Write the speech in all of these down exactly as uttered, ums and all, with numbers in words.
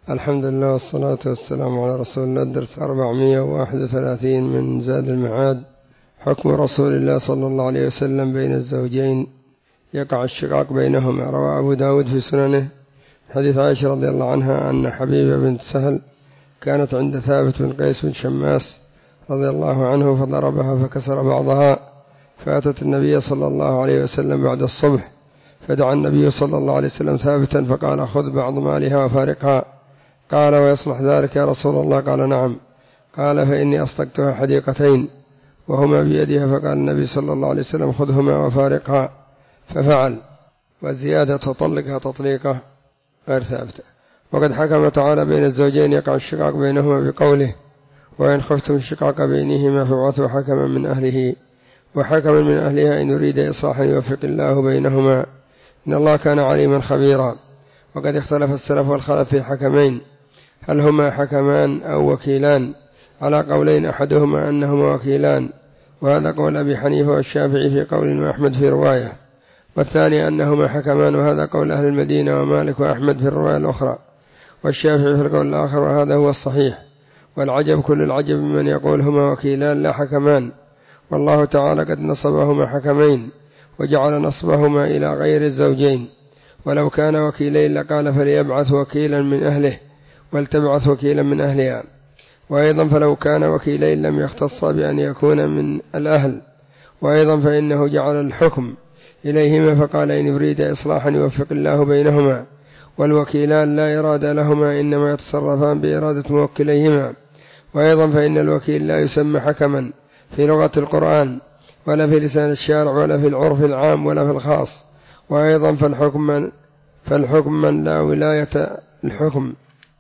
الحمد لله والصلاة والسلام على رسول الله. الدرس أربعمائة وواحد وثلاثين من زاد المعاد. حكم رسول الله صلى الله عليه وسلم بين الزوجين يقع الشقاق بينهما. روى أبو داود في سننه حديث عائشة رضي الله عنها أن حبيبة بنت سهل كانت عند ثابت بن قيس بن شماس رضي الله عنه فضربها فكسر بعضها، فأتت النبي صلى الله عليه وسلم بعد الصبح فدعا النبي صلى الله عليه وسلم ثابتا فقال: خذ بعض مالها وفارقها. قال: ويصلح ذلك يا رسول الله؟ قال: نعم. قال: فإني أصدقتها حديقتين وهما بيدها. فقال النبي صلى الله عليه وسلم: خذهما وفارقها، ففعل. وزيادة تطلقها تطليقة غير ثابتة. وقد حكم تعالى بين الزوجين يقع الشقاق بينهما بقوله: وإن خفتم الشقاق بينهما فابعثوا حكما من أهله وحكما من أهلها إن يريد إصلاحا يوفق الله بينهما إن الله كان عليما خبيرا. وقد اختلف السلف والخلف في حكمين، هل هما حكمان أو وكيلان؟ على قولين، أحدهما أنهما وكيلان، وهذا قول أبي حنيفة والشافعي في قول وأحمد في رواية، والثاني أنهما حكمان، وهذا قول أهل المدينة ومالك وأحمد في الرواية الأخرى، والشافعي في القول الآخر، وهذا هو الصحيح. والعجب كل العجب من يقول هما وكيلان لا حكمان، والله تعالى قد نصبهما حكمين وجعل نصبهما إلى غير الزوجين. ولو كان وكيلين لقال: فليبعث وكيلا من أهله ولتبعث وكيلا من أهلها. وأيضا فلو كان وكيلين لم يختص بأن يكون من الأهل. وأيضا فإنه جعل الحكم إليهما فقال: إن يريد إصلاحا يوفق الله بينهما. والوكيلان لا إرادة لهما، إنما يتصرفان بإرادة موكليهما. وأيضا فإن الوكيل لا يسمى حكما في لغة القرآن ولا في لسان الشارع ولا في العرف العام ولا في الخاص. وأيضا فالحكم من, فالحكم من لا ولاية الحكم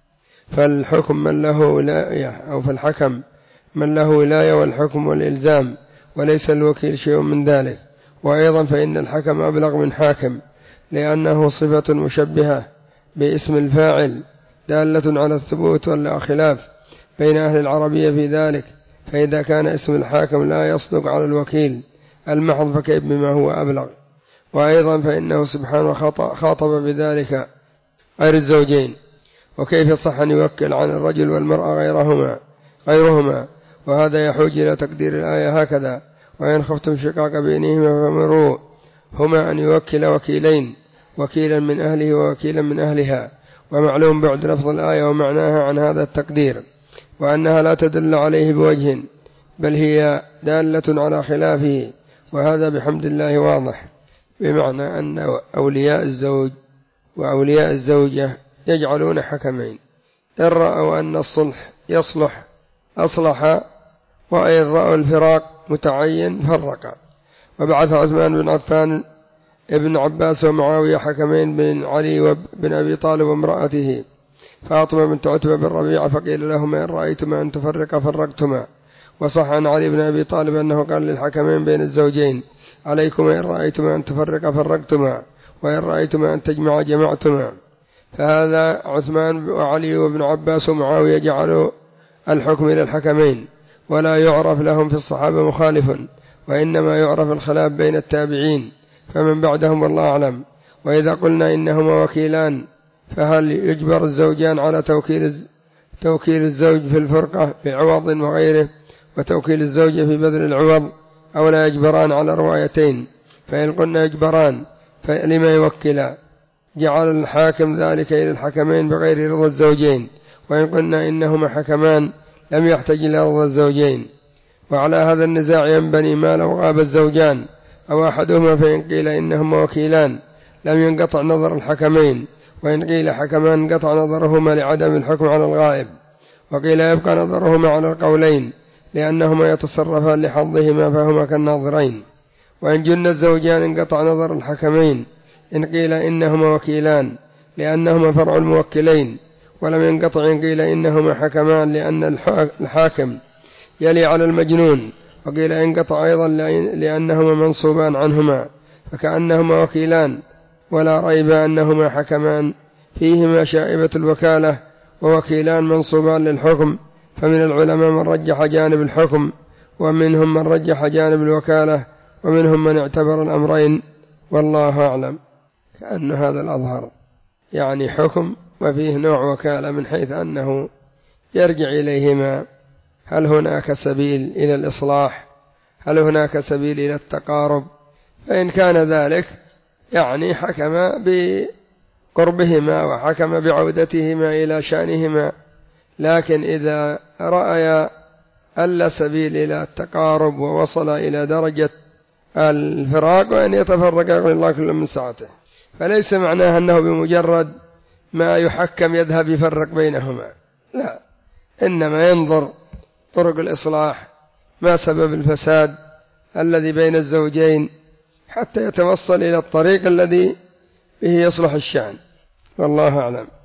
فالحكم من له ولاية أو فالحكم من له ولاية والحكم والإلزام، وليس الوكيل شيء من ذلك. وأيضا فإن الحكم أبلغ من حاكم، لأنه صفة مشبهة باسم الفاعل دالة على الثبوت ولا خلاف بين أهل العربية في ذلك. فإذا كان اسم الحاكم لا يصدق على الوكيل المحض فكيف بما هو أبلغ. وأيضا فإنه سبحانه خاطب بذلك غير الزوجين، وكيف يصح أن يوكل عن الرجل والمرأة غيرهما غيرهما وهذا يحوج إلى تقدير الآية هكذا: وإن خفتم شقاق بينهما فأمروا هما أن يوكل وكيلين، وكيلا من أهله ووكيلا من أهلها. ومعلوم بعد لفظ الآية ومعناها عن هذا التقدير، وأنها لا تدل عليه بوجه، بل هي دالة على خلافه، وهذا بحمد الله واضح، بمعنى أن أولياء الزوج وأولياء الزوجة يجعلون حكمين، إن رأوا أن الصلح يصلح أصلح، وإن رأوا الفراق متعين فرق. وبعث عثمان بن عفان ابن عباس ومعاوية حكمين بن علي وبن أبي طالب وامرأته فاطمة بنت عتبة بن ربيعة، فقيل لهما: إن رأيتما أن تفرق فرقتما. وصح عن علي بن أبي طالب أنه قال للحكمين بين الزوجين: عليكما إن رأيتما أن تفرق فرقتما، وإن رأيتما أن تجمع جمعتما. فهذا عثمان وعلي وابن عباس ومعاوية جعلوا الحكم إلى الحكمين، ولا يعرف لهم في الصحابة مخالف، وإنما يعرف الخلاف بين التابعين فمن بعدهم والله أعلم. وإذا قلنا إنهما وكيلان فهل يجبر الزوجان على توكيل توكيل الزوج في الفرقة بعوض وغيره، وتوكيل الزوجة في بذل العوض، أو لا يجبران على روايتين؟ فإن قلنا يجبران فلما يوكلا؟ جعل الحاكم ذلك إلى الحكمين بغير رضا الزوجين. وإن قلنا إنهما حكمان لم يحتج إلى رضا الزوجين. وعلى هذا النزاع ينبني ما لو غاب الزوجان أو أحدهما، فإن قيل إنهما وكيلان لم ينقطع نظر الحكمين، وإن قيل حكمان انقطع نظرهما لعدم الحكم على الغائب. وقيل يبقى نظرهما على القولين لأنهما يتصرفان لحظهما فهما كالناظرين. وإن جن الزوجان انقطع نظر الحكمين، إن قيل إنهما وكيلان لأنهما فرع الموكلين، ولم ينقطع إن قيل إنهما حكمان لأن الحاكم يلي على المجنون. وقيل انقطع أيضا لأنهما منصوبان عنهما فكأنهما وكيلان، ولا ريب أنهما حكمان فيهما شائبة الوكالة، ووكيلان منصوبان للحكم. فمن العلماء من رجح جانب الحكم، ومنهم من رجح جانب الوكالة، ومنهم من اعتبر الأمرين، والله أعلم. كأن هذا الأظهر، يعني حكم وفيه نوع وكالة من حيث أنه يرجع إليهما. هل هناك سبيل إلى الإصلاح؟ هل هناك سبيل إلى التقارب؟ فإن كان ذلك يعني حكم بقربهما وحكم بعودتهما إلى شأنهما. لكن إذا رأي أن لا سبيل إلى التقارب ووصل إلى درجة الفراق وأن يتفرق يقول الله كل من ساعته، فليس معناه أنه بمجرد ما يحكم يذهب يفرق بينهما، لا، إنما ينظر طرق الإصلاح، ما سبب الفساد الذي بين الزوجين، حتى يتوصل إلى الطريق الذي به يصلح الشأن. والله أعلم.